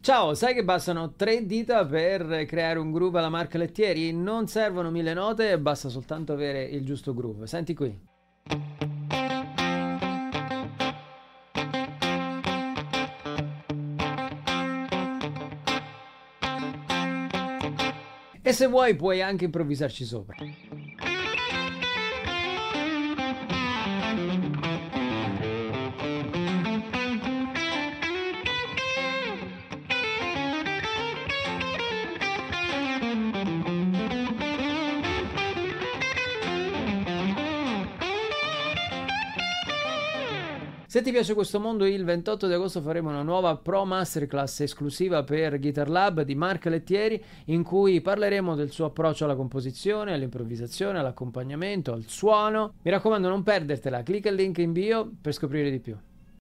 Ciao, sai che bastano 3 dita per creare un groove alla Mark Lettieri? Non servono 1000 note, basta soltanto avere il giusto groove. Senti qui. E se vuoi puoi anche improvvisarci sopra. Se ti piace questo mondo, il 28 di agosto faremo una nuova Pro Masterclass esclusiva per Guitar Lab di Mark Lettieri, in cui parleremo del suo approccio alla composizione, all'improvvisazione, all'accompagnamento, al suono. Mi raccomando, non perdertela, clicca il link in bio per scoprire di più.